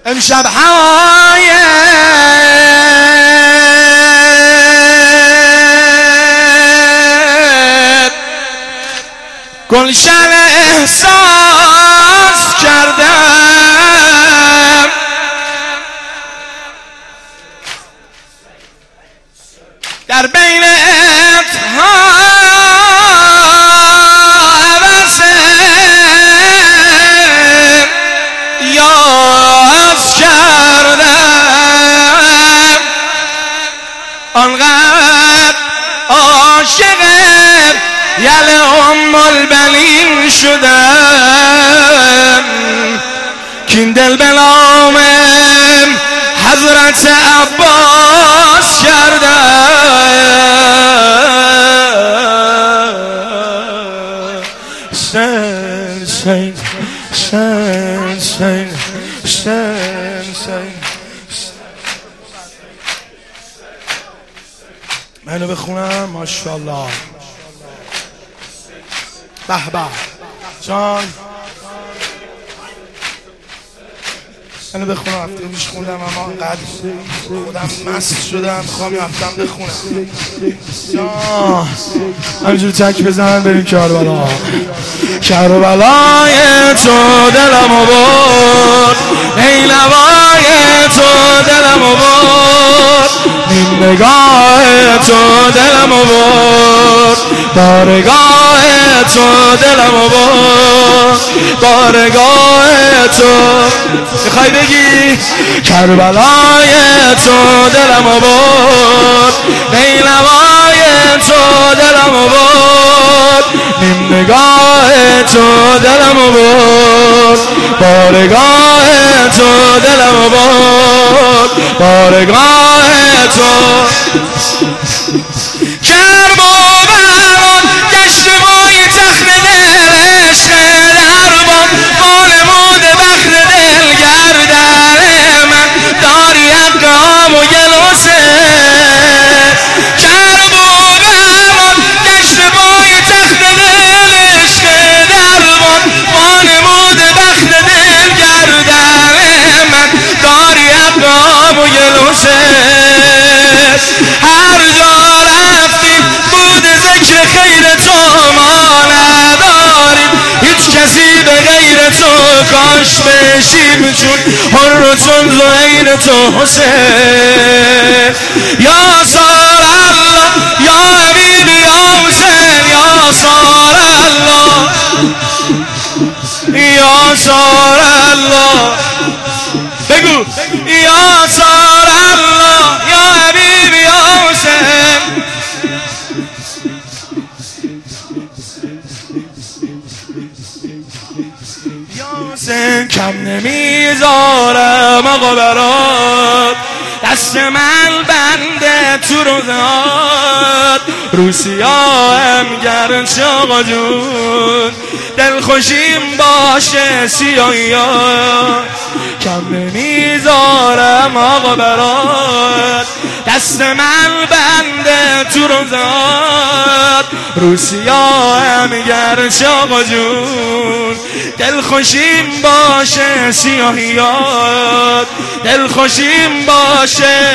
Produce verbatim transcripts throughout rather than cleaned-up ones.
امشب هوای گلشن احساس کردم، در بین اتها عوض یاز کردم، آنقدر عاشق یل ام البنین شدم که این دل به نام حضرت عباس کردم. سن سن سن سن سن سن منو بخونم. ماشاءالله به به جان، منو بخونم. هفته پیش خوندم اما انقدر خودم مست شدم میخوام یه هفتم بخونم. جان همینجور تک بزنن بریم کربلا. کربلای تو دلمو برد، نیلوای تو دلمو برد، نیم نگاه تو دلمو برد، بارگاه تو دلمو برد، بارگاه تو. میخوای بگی کربلای تو دلمو برد، نیلوای تو دلمو برد، نیم نگاه تو دلمو برد، بارگاه تو دلمو برد، بارگاه تو. کرب و بران گشت وای تخت دل عشق دربان، مولمود بخت دل گردن من داری اقام و گلوسه. کرب و بران گشت وای تخت دل عشق دربان، مولمود بخت دل گردن من داری اقام و گلوسه. هر جا رفتیم بود ذکر خیر تو ما نداریم، هیچ کسی به غیر تو کاش بشیم چون حر و چون زهیر تو حسین. یا سار الله یا حبیب یا حسین، یا سار الله یا سار الله. بگو یا سار الله یا حبیب یا حسین. یا حسین کم نمیذارم آقا برات، دست من بنده تو روزات، روسیاهم گرچه آقا جون دلخوشیم باشه سیاهیات. کم نمیذارم آقا برات، دست من بنده تو روزات، روسیاهم گرچه آقا جون دلخوشیم باشه سیاهیات، دلخوشیم باشه.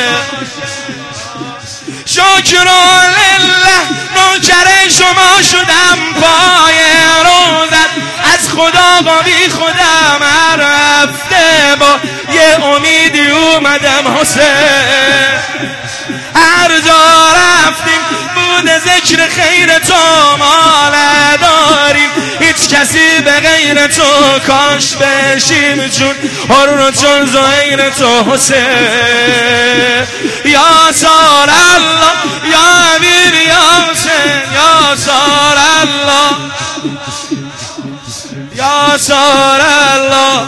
شکر لله نوکر شما شدم پای روزت، از خدا با بی خودم هر هفته با یه امیدی اومدم حسین. هر جا رفتیم بود ذکر خیر تو ما نداریم، هیچ کسی به غیر تو کاش بشیم چون حر و چون زهیر تو حسین. یا سار الله یا حبیب یا حسین، یا سار الله یا سار الله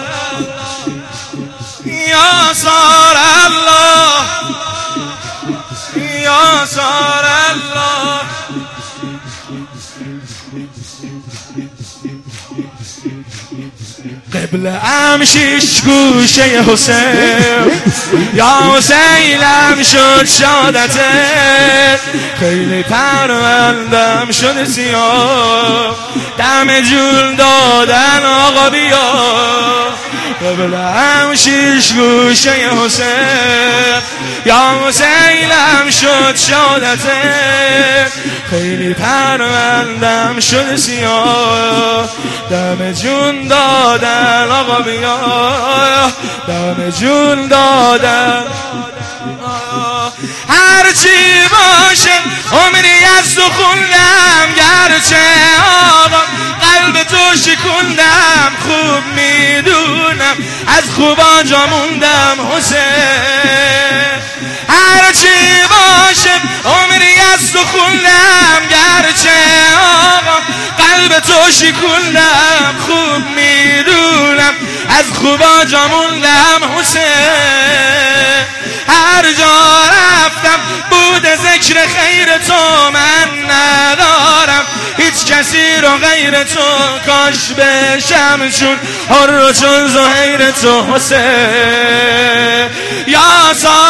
یا سار الله یا سار الله. قبله ام شیش گوشه حسین، یا حسینم شد شادته، خیلی پروندم شد سیاه، دم جون دادن آقا بیا، قبلم شیش گوشه حسین، یا حسینم شد شادته، خیلی پروندم شد سیاه، دم جون دادن آقا بیا، دم جون دادن. هرچی باشه عمری از تو خوندم، گرچه آقا قلب تو شکوندم، خوب میدونم از خوبا جا موندم حسین. هرچی باشه عمری از تو خوندم، گرچه آقا قلب تو شکوندم، خوب میدونم از خوبا جا موندم حسین. هر جا رفتم بود ذکر خیر تو، من ندارم هیچ کسی رو غیر تو، کاش بشم چون هر رو چون زهیر تو حسین. یا